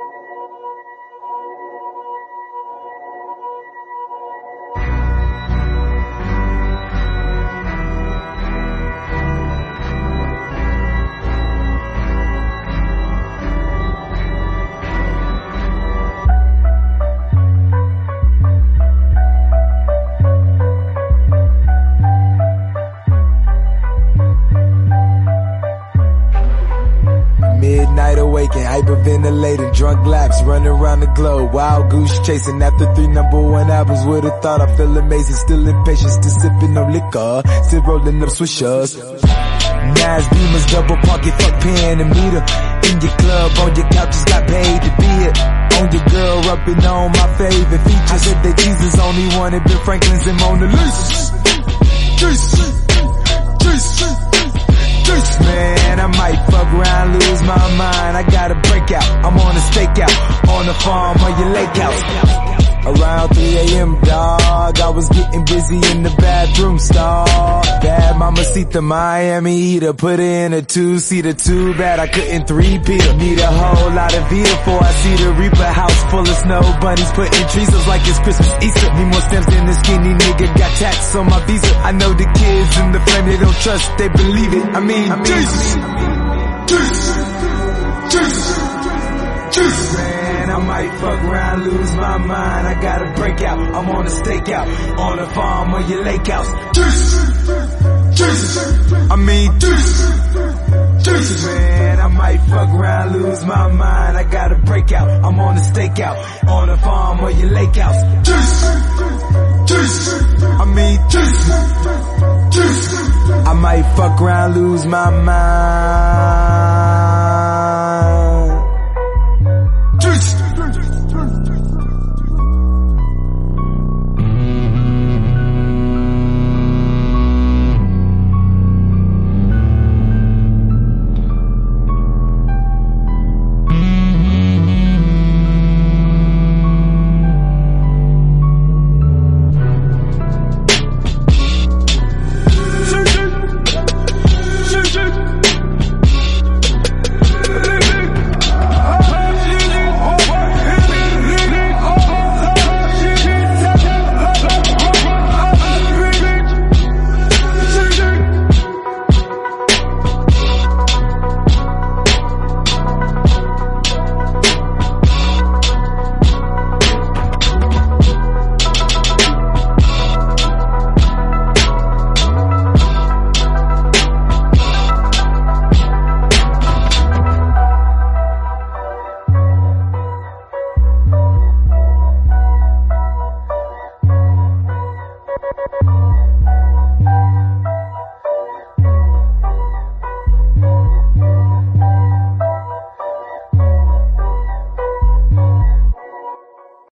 Midnight awaken, hyperventilating, drunk laps, running around the globe, wild goose chasing after 3 #1 albums. Would've thought I feel amazing, still impatient, still sipping on liquor, still rolling up swishers. Nas Beamers, double pocket, fuck pen and meter. In your club, on your couch, just got paid to be it. On your girl, rubbing on my favorite features. I said that Jesus only wanted Ben Franklin's and Mona Lisa's. Man, I might fuck around, lose my mind. I gotta break out, I'm on a stakeout, on the farm or your lake house. Around 3 a.m. dog, I was getting busy in the bathroom stall. Bad mamacita, Miami heater, put her in a 2-seater. Too bad I couldn't 3-peat her. Need a whole lot of Vita before I see the Reaper. House full of snow bunnies, putting trees up like it's Christmas, Easter. Need more stems than the skinny nigga, got tats on my visa. I know the kids in the flame, they don't trust, they believe it. I mean Jesus. Man, I might fuck around, lose my mind. I gotta break out, I'm on a stakeout, on a farm or your lake house. I mean man, I might fuck around, lose my mind. I gotta break out, I'm on a stakeout, on a farm or your lake house. I mean I might fuck around, lose my mind.